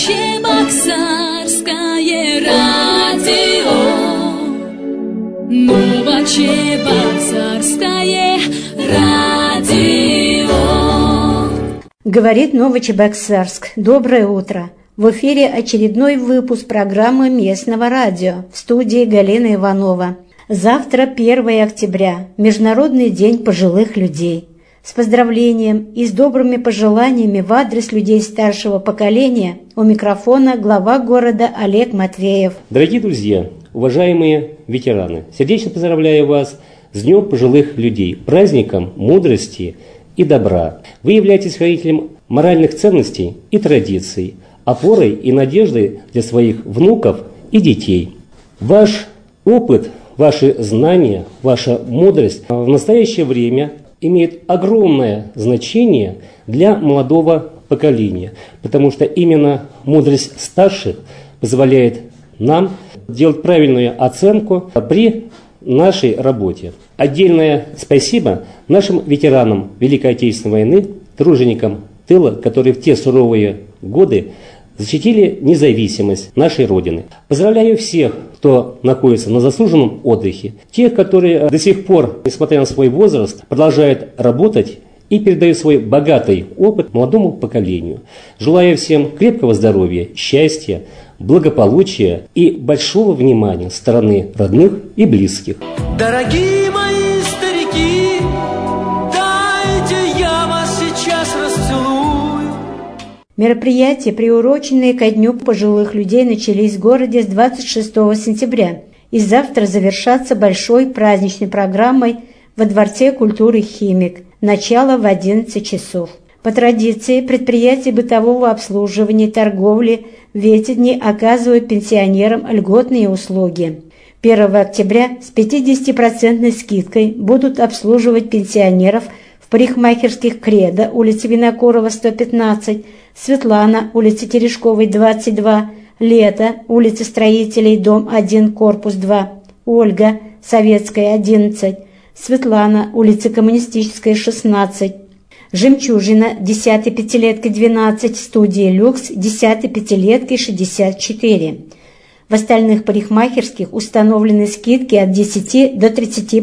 Новочебоксарское радио. Новочебоксарское радио. Говорит Новочебоксарск. Доброе утро. В эфире очередной выпуск программы местного радио. В студии Галина Иванова. Завтра 1 октября. Международный день пожилых людей. С поздравлением и с добрыми пожеланиями в адрес людей старшего поколения у микрофона глава города Олег Матвеев. Дорогие друзья, уважаемые ветераны, сердечно поздравляю вас с Днем пожилых людей, праздником мудрости и добра. Вы являетесь хранителем моральных ценностей и традиций, опорой и надеждой для своих внуков и детей. Ваш опыт, ваши знания, ваша мудрость в настоящее время имеет огромное значение для молодого поколения, потому что именно мудрость старших позволяет нам делать правильную оценку при нашей работе. Отдельное спасибо нашим ветеранам Великой Отечественной войны, труженикам тыла, которые в те суровые годы защитили независимость нашей Родины. Поздравляю всех, кто находится на заслуженном отдыхе, тех, которые до сих пор, несмотря на свой возраст, продолжают работать и передают свой богатый опыт молодому поколению. Желаю всем крепкого здоровья, счастья, благополучия и большого внимания со стороны родных и близких. Дорогие мои старики, дайте я вас сейчас расцелую. Мероприятия, приуроченные ко Дню пожилых людей, начались в городе с 26 сентября и завтра завершатся большой праздничной программой во Дворце культуры «Химик». Начало в 11 часов. По традиции, предприятия бытового обслуживания и торговли в эти дни оказывают пенсионерам льготные услуги. 1 октября с 50% скидкой будут обслуживать пенсионеров в парикмахерских «Кредо», улица Винокурова, 115, Светлана, улица Терешковой, 22, Лето, улица Строителей, дом 1, корпус 2, Ольга, Советская, 11, Светлана, улица Коммунистическая, 16, Жемчужина, 10-й пятилеткой, 12, студия «Люкс», 10-й пятилеткой, 64. В остальных парикмахерских установлены скидки от 10 до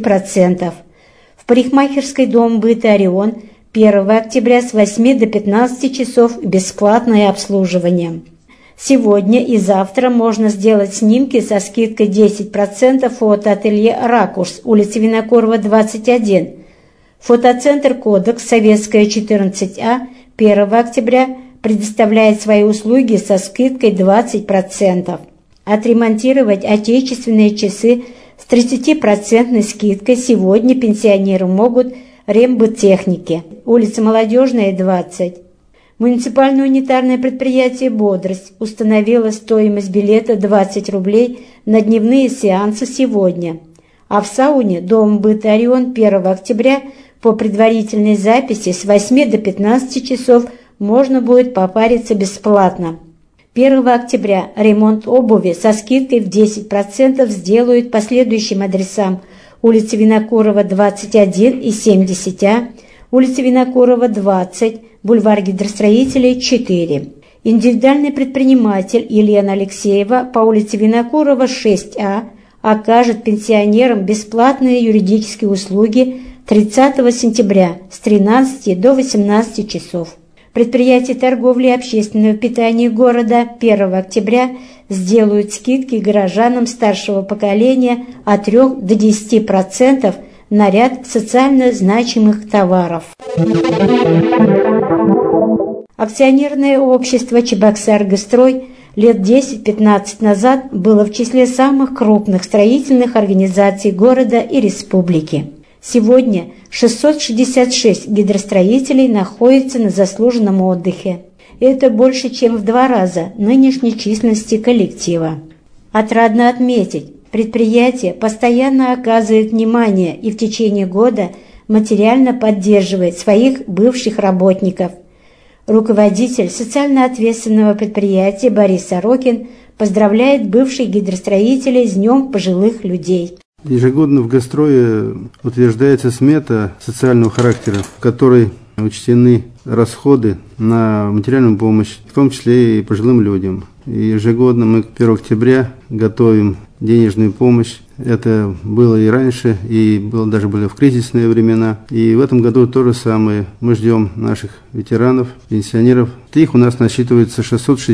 30%. В парикмахерской «Дом быта Орион» 1 октября с 8 до 15 часов бесплатное обслуживание. Сегодня и завтра можно сделать снимки со скидкой 10% фотоателье «Ракурс», улица Винокурова, 21. Фотоцентр «Кодекс», Советская, 14А, 1 октября предоставляет свои услуги со скидкой 20%. Отремонтировать отечественные часы с 30% скидкой сегодня пенсионеры могут рембыттехники, улица Молодежная, 20. Муниципальное унитарное предприятие «Бодрость» установило стоимость билета 20 рублей на дневные сеансы сегодня. А в сауне «Дом быта Орион» 1 октября по предварительной записи с 8 до 15 часов можно будет попариться бесплатно. 1 октября ремонт обуви со скидкой в 10% сделают по следующим адресам: улица Винокурова, 21 и 70А, улица Винокурова, 20, бульвар Гидростроителей, 4. Индивидуальный предприниматель Елена Алексеева по улице Винокурова, 6А, окажет пенсионерам бесплатные юридические услуги 30 сентября с 13 до 18 часов. Предприятия торговли и общественного питания города 1 октября сделают скидки горожанам старшего поколения от 3 до 10% на ряд социально значимых товаров. Акционерное общество «Чебоксаргострой» лет 10-15 назад было в числе самых крупных строительных организаций города и республики. Сегодня 666 гидростроителей находятся на заслуженном отдыхе. Это больше, чем в 2 раза нынешней численности коллектива. Отрадно отметить, предприятие постоянно оказывает внимание и в течение года материально поддерживает своих бывших работников. Руководитель социально ответственного предприятия Борис Сорокин поздравляет бывших гидростроителей с Днем пожилых людей. Ежегодно в Гострое утверждается смета социального характера, в которой учтены расходы на материальную помощь, в том числе и пожилым людям. И ежегодно мы к 1 октября готовим денежную помощь. Это было и раньше, и даже были в кризисные времена. И в этом году то же самое. Мы ждем наших ветеранов, пенсионеров. Их у нас насчитывается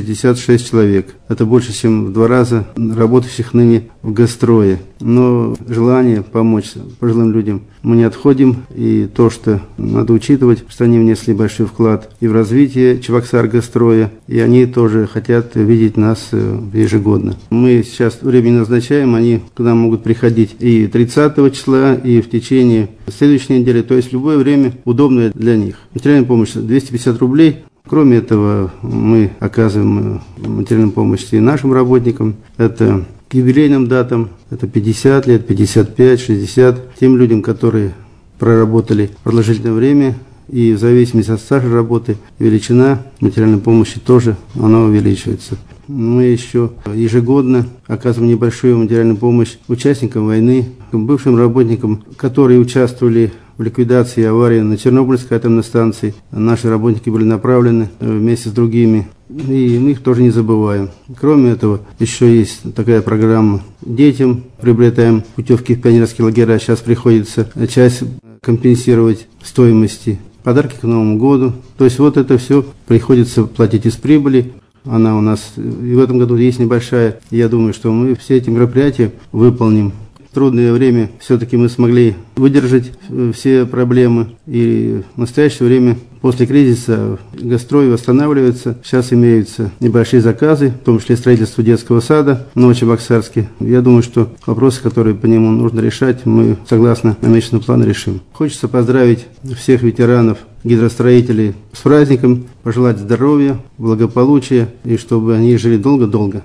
666 человек. Это больше, чем в 2 раза работающих ныне в Гастрое. Но желание помочь пожилым людям мы не отходим. И то, что надо учитывать, что они внесли большой вклад и в развитие Чебоксар-Гастроя, и они тоже хотят видеть нас ежегодно. Мы сейчас время назначаем, они к нам могут приходить и 30 числа, и в течение следующей недели, то есть в любое время удобное для них. Материальная помощь 250 рублей. Кроме этого, мы оказываем материальную помощь и нашим работникам. Это к юбилейным датам, это 50 лет, 55, 60, тем людям, которые проработали продолжительное время, и в зависимости от стажа работы величина материальной помощи тоже она увеличивается. Мы еще ежегодно оказываем небольшую материальную помощь участникам войны, бывшим работникам, которые участвовали в ликвидации аварии на Чернобыльской атомной станции. Наши работники были направлены вместе с другими, и мы их тоже не забываем. Кроме этого, еще есть такая программа детям. Приобретаем путевки в пионерские лагеря. Сейчас приходится часть компенсировать стоимости. Подарки к Новому году. То есть вот это все приходится платить из прибыли. Она у нас и в этом году есть небольшая. Я думаю, что мы все эти мероприятия выполним. В трудное время все-таки мы смогли выдержать все проблемы. И в настоящее время, после кризиса, Гастрой восстанавливается. Сейчас имеются небольшие заказы, в том числе строительство детского сада в Новочебоксарске. Я думаю, что вопросы, которые по нему нужно решать, мы согласно намеченному плану решим. Хочется поздравить всех ветеранов, гидростроителей с праздником, пожелать здоровья, благополучия и чтобы они жили долго-долго.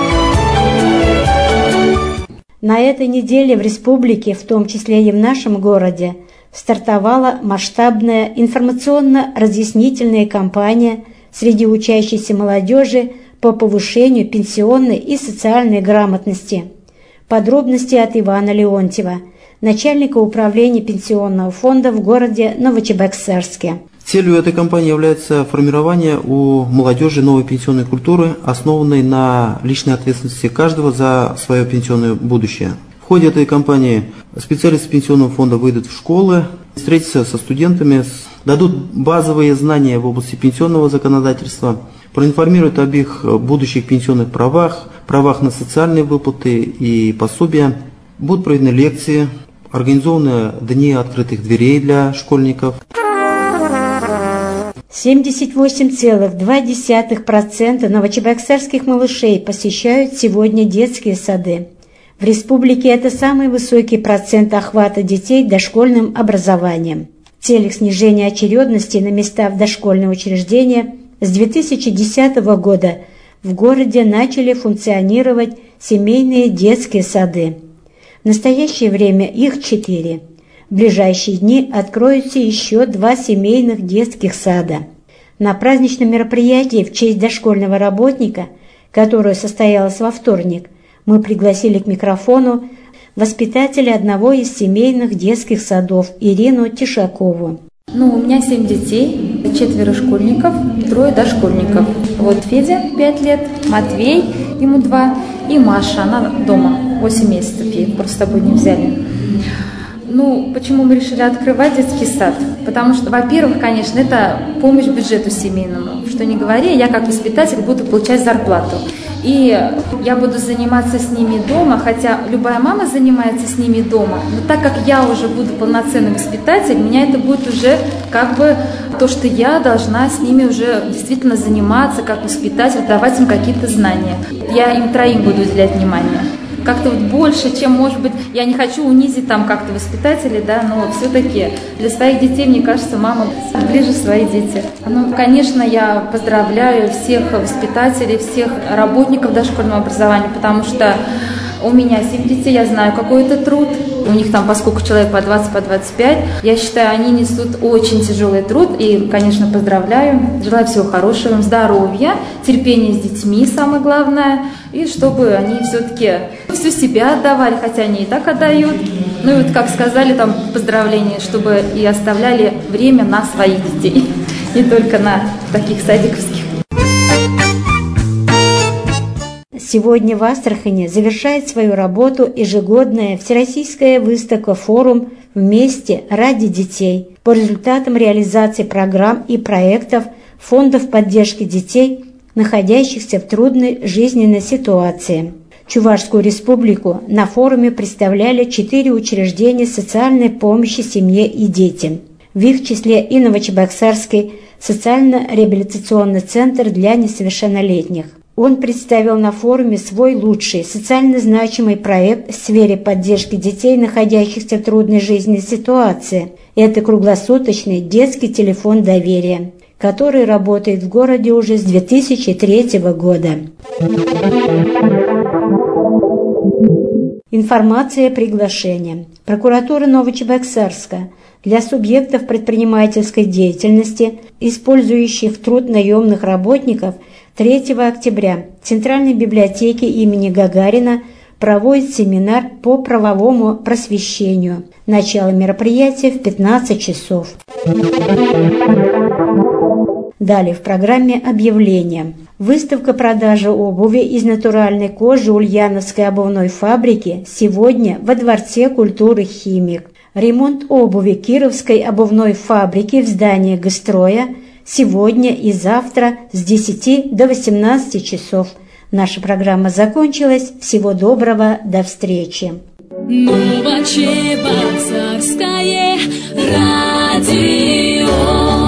На этой неделе в республике, в том числе и в нашем городе, стартовала масштабная информационно-разъяснительная кампания среди учащейся молодежи по повышению пенсионной и социальной грамотности. Подробности от Ивана Леонтьева, начальника управления пенсионного фонда в городе Новочебоксарске. Целью этой кампании является формирование у молодежи новой пенсионной культуры, основанной на личной ответственности каждого за свое пенсионное будущее. В ходе этой кампании специалисты пенсионного фонда выйдут в школы, встретятся со студентами, дадут базовые знания в области пенсионного законодательства, проинформируют об их будущих пенсионных правах, правах на социальные выплаты и пособия. Будут проведены лекции, организованы дни открытых дверей для школьников. 78,2% новочебоксарских малышей посещают сегодня детские сады. В республике это самый высокий процент охвата детей дошкольным образованием. В целях снижения очередности на места в дошкольные учреждения с 2010 года в городе начали функционировать семейные детские сады. В настоящее время их 4. В ближайшие дни откроются еще 2 семейных детских сада. На праздничном мероприятии в честь дошкольного работника, которое состоялось во вторник, мы пригласили к микрофону воспитателя одного из семейных детских садов Ирину Тишакову. У меня 7 детей, 4 школьников, 3 дошкольников. Вот Федя 5 лет, Матвей, ему 2, и Маша, она дома, 8 месяцев ей, просто с собой не взяли. Почему мы решили открывать детский сад? Потому что, во-первых, конечно, это помощь бюджету семейному. Что не говори, я как воспитатель буду получать зарплату. И я буду заниматься с ними дома, хотя любая мама занимается с ними дома. Но так как я уже буду полноценный воспитатель, у меня это будет уже то, что я должна с ними уже действительно заниматься как воспитатель, давать им какие-то знания. Я им 3 буду уделять внимание. Как-то больше, чем, может быть, я не хочу унизить как-то воспитателей, но все-таки для своих детей, мне кажется, мама ближе свои дети. Конечно, я поздравляю всех воспитателей, всех работников дошкольного образования, потому что у меня 7 детей, я знаю, какой это труд. У них по сколько человек, по 20, по 25. Я считаю, они несут очень тяжелый труд. И, конечно, поздравляю. Желаю всего хорошего, им здоровья, терпения с детьми, самое главное. И чтобы они все-таки всю себя отдавали, хотя они и так отдают. Ну и вот, как сказали там в поздравлении, чтобы и оставляли время на своих детей, не только на таких садиковских. Сегодня в Астрахани завершает свою работу ежегодная всероссийская выставка-форум «Вместе ради детей» по результатам реализации программ и проектов фондов поддержки детей, находящихся в трудной жизненной ситуации. Чувашскую республику на форуме представляли 4 учреждения социальной помощи семье и детям. В их числе и Новочебоксарский социально-реабилитационный центр для несовершеннолетних. Он представил на форуме свой лучший социально значимый проект в сфере поддержки детей, находящихся в трудной жизненной ситуации. Это круглосуточный детский телефон доверия, который работает в городе уже с 2003 года. Информация и приглашение. Прокуратура Новочебоксарска для субъектов предпринимательской деятельности, использующих труд наемных работников, 3 октября в Центральной библиотеке имени Гагарина проводит семинар по правовому просвещению. Начало мероприятия в 15 часов. Далее в программе объявления. Выставка продажи обуви из натуральной кожи Ульяновской обувной фабрики сегодня во Дворце культуры «Химик». Ремонт обуви Кировской обувной фабрики в здании Гастроя сегодня и завтра с 10 до 18 часов. Наша программа закончилась. Всего доброго, до встречи. Новочебоксарское радио.